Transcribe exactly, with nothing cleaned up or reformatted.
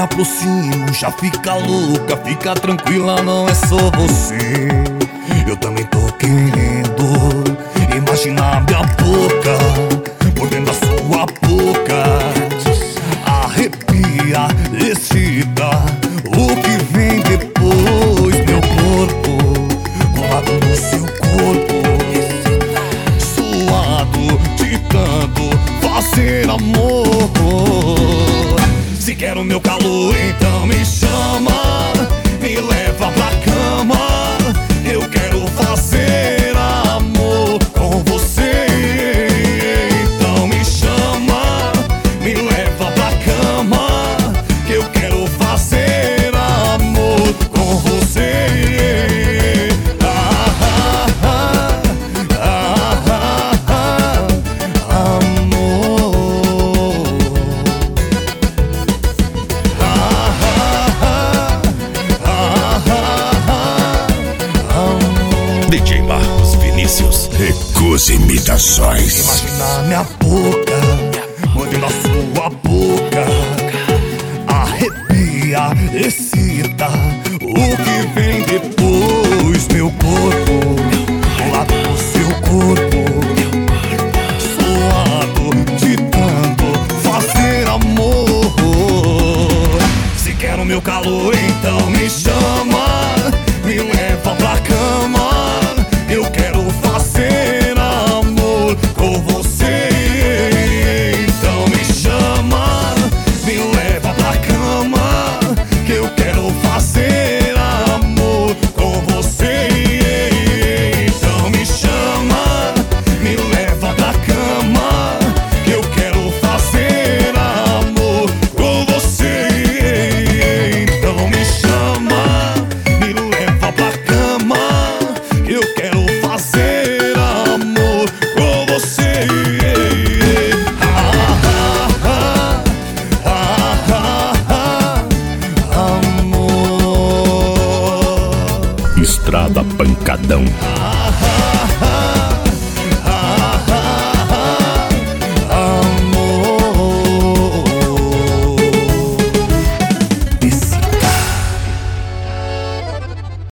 aproximo, já fica louca, fica tranquila, não é só você. Eu também tô querendo imaginar minha boca por dentro da sua boca. Arrepia, excita o que vem depois. Meu corpo colado no seu corpo, suado de tanto fazer amor. Se quer o meu calor, então me chama, me leva pra cama. Eu quero fazer amor com você. Então me chama, me leva pra cama, que eu quero fazer amor com você. Ah, ah, ah, ah, ah, ah, amor. D J Marcos Vinícius, Recusa Imitações. Imagina minha boca mordendo a sua boca. Arrepia, excita o que vem depois. Meu corpo colado no seu corpo, suado de tanto fazer amor. Se quer o meu calor, então me chama, me leva pra cama. Eu quero fazer amor com você. Então me chama, me leva pra cama, que eu quero fazer amor com você. Então me chama, me leva pra cama, que eu quero fazer amor com você. Então me chama, me leva pra cama, que eu quero fazer amor com você. Ah, ah, ah, ah, ah, amor. Estrada Pancadão.